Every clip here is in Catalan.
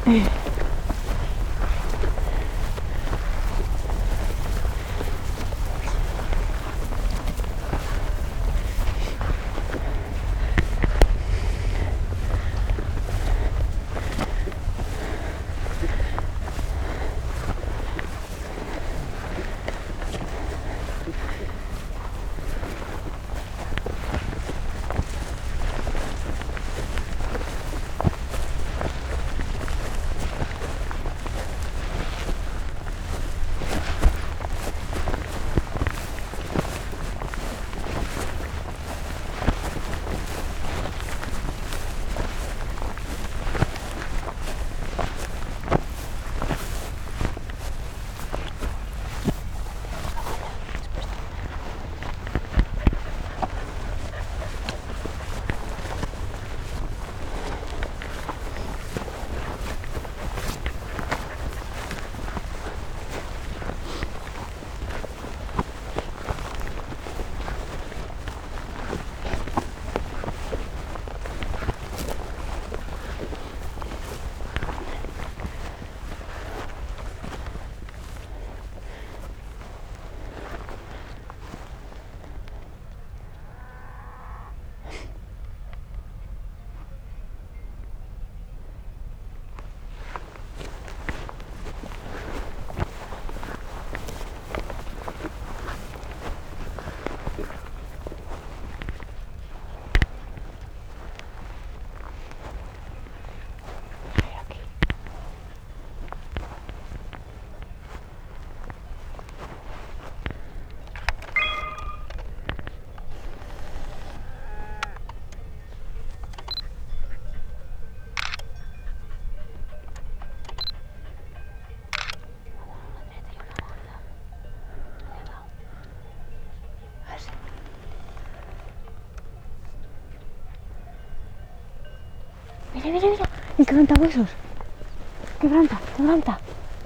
Mira, mira, mira. Quebranta huesos. Quebranta, quebranta.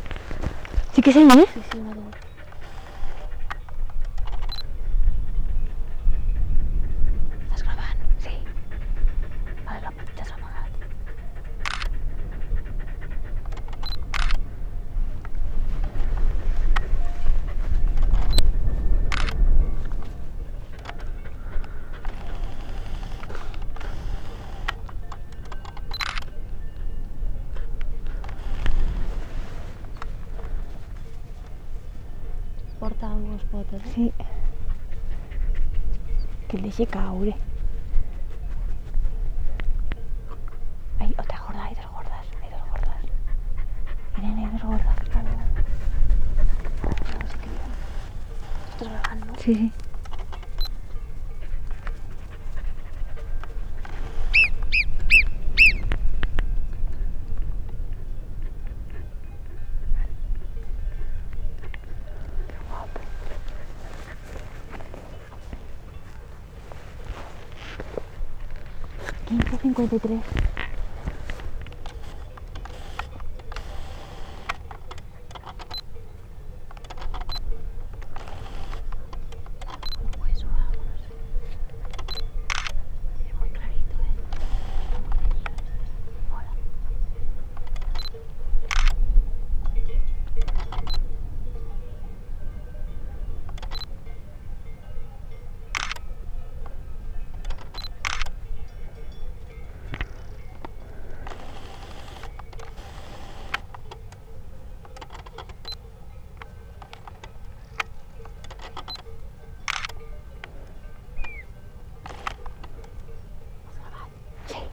Sí que se ve, ¿eh? Sí, sí, una dos. ¿Estàs gravant? Sí. Vale, la petita s'ha apagat. Porta algo als potes, eh? Sí. Que el deixi caure. Hay otra gorda, hay dos gordas, hay dos gordas. Miren, hay dos gordas. Vale, vale. A ver si que vean. Estàs gravant, no? Sí, sí. Qué guapo. 15:53. Un hueso o algo, no sé. Es muy clarito, ¿eh? Está muy denso este. Mola. Sí.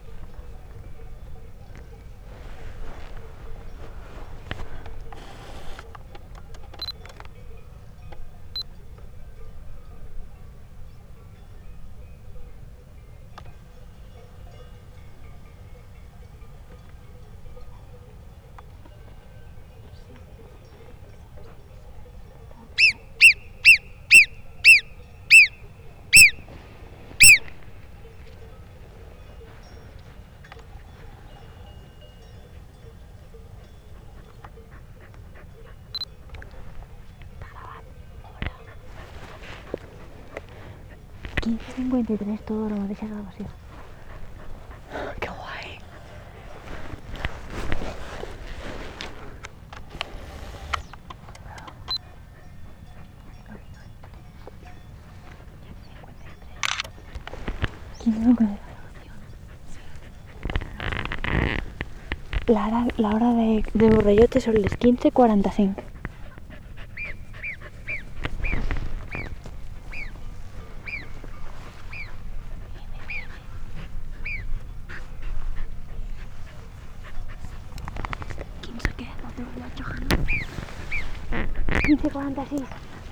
Sí. 15:53, todo la mateixa gravació. Que guai. no consigo. La hora de Morrellote son les 15:45. Què? El teu rellotge, Hanna? 15:46.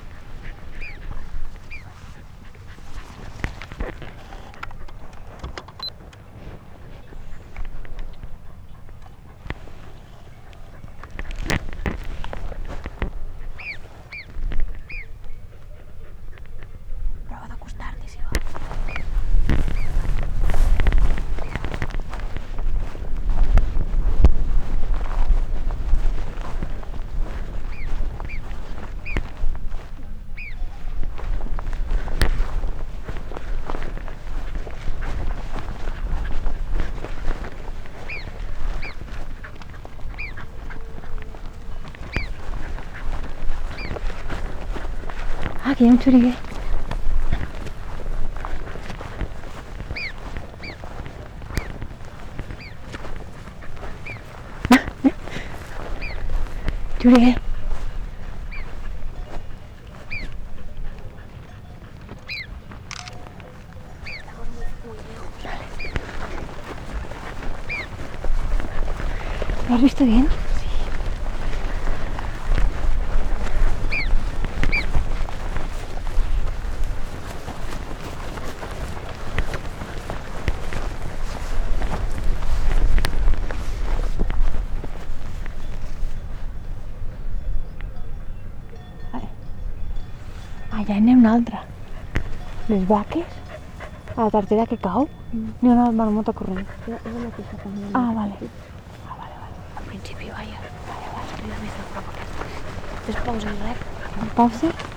Prova d'acostar-t'hi, si va. Ah, que hi ha un xuriguer. Xuriguer. ¿Lo has visto bien? Allà n'hi ha una altra. Les vaques, a la tartera que cau, n'hi ha una marmota corrent. És la mateixa també. Ah, vale. Al principi, vaja. Arriba més de prop aquesta. Fes pausa i rec. Pausa.